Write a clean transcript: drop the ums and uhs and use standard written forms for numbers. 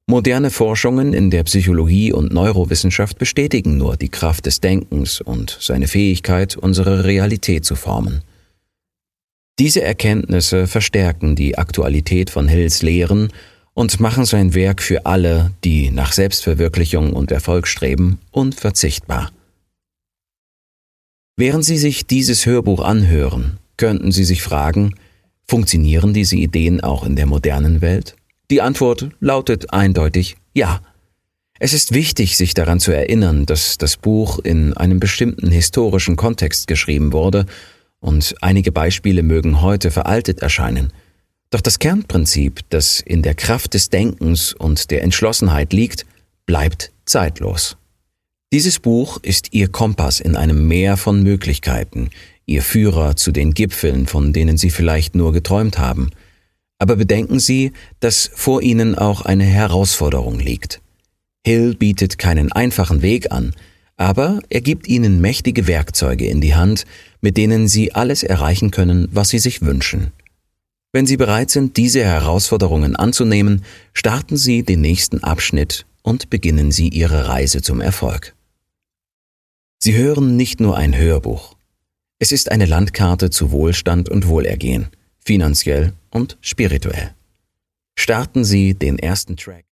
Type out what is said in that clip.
Moderne Forschungen in der Psychologie und Neurowissenschaft bestätigen nur die Kraft des Denkens und seine Fähigkeit, unsere Realität zu formen. Diese Erkenntnisse verstärken die Aktualität von Hills Lehren und machen sein Werk für alle, die nach Selbstverwirklichung und Erfolg streben, unverzichtbar. Während Sie sich dieses Hörbuch anhören, könnten Sie sich fragen, funktionieren diese Ideen auch in der modernen Welt? Die Antwort lautet eindeutig ja. Es ist wichtig, sich daran zu erinnern, dass das Buch in einem bestimmten historischen Kontext geschrieben wurde und einige Beispiele mögen heute veraltet erscheinen. Doch das Kernprinzip, das in der Kraft des Denkens und der Entschlossenheit liegt, bleibt zeitlos. Dieses Buch ist Ihr Kompass in einem Meer von Möglichkeiten, Ihr Führer zu den Gipfeln, von denen Sie vielleicht nur geträumt haben. Aber bedenken Sie, dass vor Ihnen auch eine Herausforderung liegt. Hill bietet keinen einfachen Weg an, aber er gibt Ihnen mächtige Werkzeuge in die Hand, mit denen Sie alles erreichen können, was Sie sich wünschen. Wenn Sie bereit sind, diese Herausforderungen anzunehmen, starten Sie den nächsten Abschnitt und beginnen Sie Ihre Reise zum Erfolg. Sie hören nicht nur ein Hörbuch. Es ist eine Landkarte zu Wohlstand und Wohlergehen, finanziell und spirituell. Starten Sie den ersten Track.